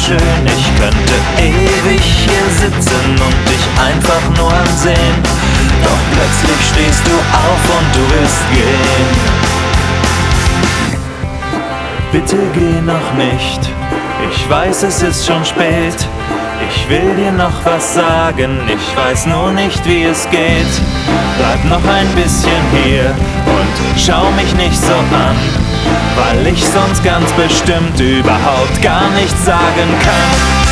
schön, ich könnte ewig hier sitzen und dich einfach nur ansehen. Doch plötzlich stehst du auf und du willst gehen. Bitte geh noch nicht, ich weiß, es ist schon spät. Ich will dir noch was sagen, ich weiß nur nicht, wie es geht. Bleib noch ein bisschen hier und schau mich nicht so an, weil ich sonst ganz bestimmt überhaupt gar nichts sagen kann.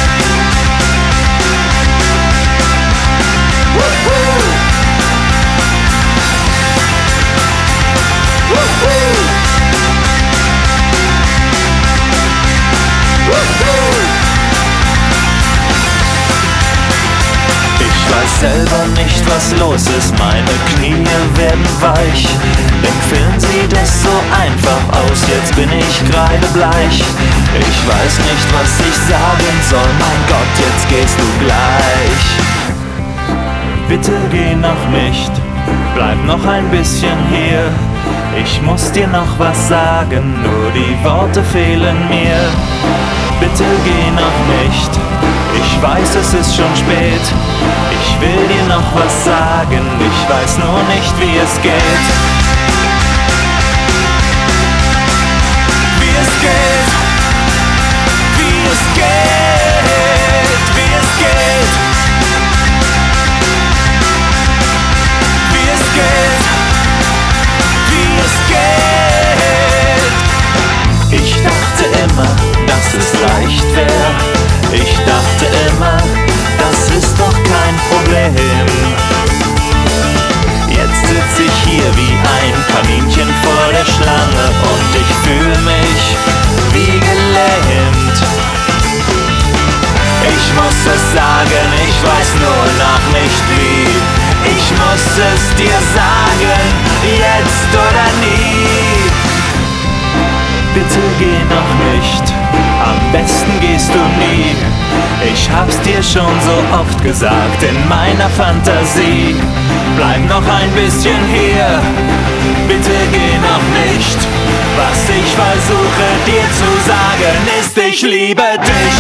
Ich weiß selber nicht, was los ist, meine Knie werden weich. Im Film sieht es so einfach aus, jetzt bin ich kreidebleich. Ich weiß nicht, was ich sagen soll, mein Gott, jetzt gehst du gleich. Bitte geh noch nicht, bleib noch ein bisschen hier. Ich muss dir noch was sagen, nur die Worte fehlen mir. Bitte geh noch nicht, ich weiß, es ist schon spät. Ich will dir noch was sagen, ich weiß nur nicht, wie es geht. Wie es geht, wie es geht, wie es geht. Wie es geht, wie es geht. Ich dachte immer, dass es leicht wäre. Ich dachte immer, das ist doch kein Problem. Jetzt sitz ich hier wie ein Kaninchen vor der Schlange und ich fühl mich wie gelähmt. Ich muss es sagen, ich weiß nur noch nicht wie. Ich muss es dir sagen, jetzt oder nie. Bitte geh noch nicht, am besten gehst du nie. Ich hab's dir schon so oft gesagt in meiner Fantasie. Bleib noch ein bisschen hier, bitte geh noch nicht. Was ich versuche dir zu sagen ist, ich liebe dich.